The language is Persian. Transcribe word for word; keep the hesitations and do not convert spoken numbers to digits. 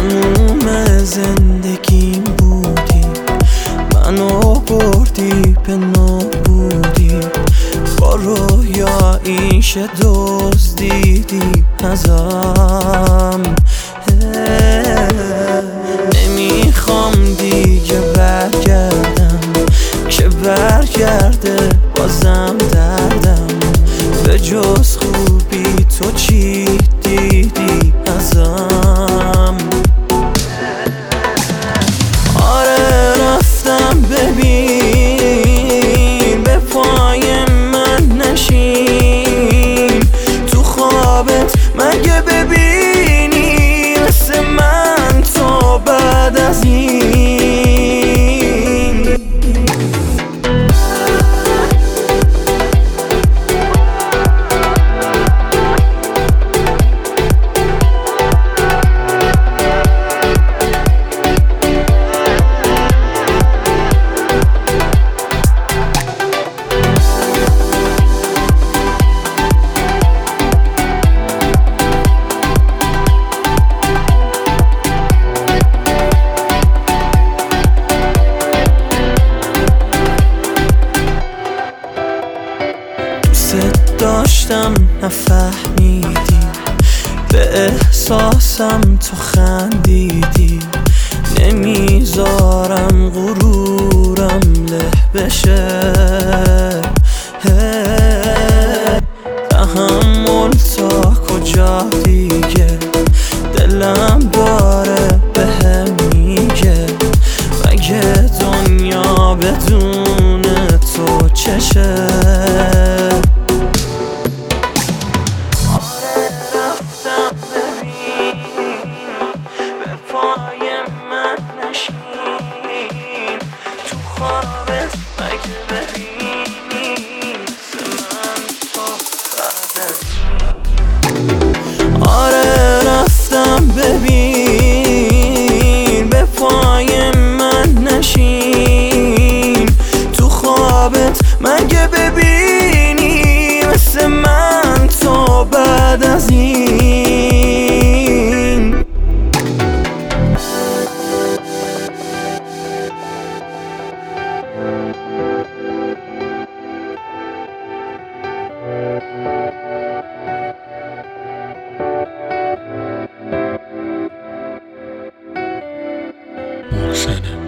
تموم زندگیم بودی، منو بردی به نابودی. با رویاییشه دزدیدی ازم. نمیخوام دیگه برگردم که برگرده بازم دردم. به جز خوبی تو چی دیدی ازم؟ آره رفتم ببین، به پای من نشین. تو خوابت مگه ببینی مثل من تو بعد از این؟ داشتم نفهمیدی، به احساسم تو خندیدی. نمیذارم غرورم له بشه، تحمل تا کجا دیگه؟ دلم داره بهم میگه مگه دنیا بدون تو چشه؟ آره رفتم ببین، به پای من نشین. تو خوابت مگه ببینی مثل من تو بعد از این؟ محسن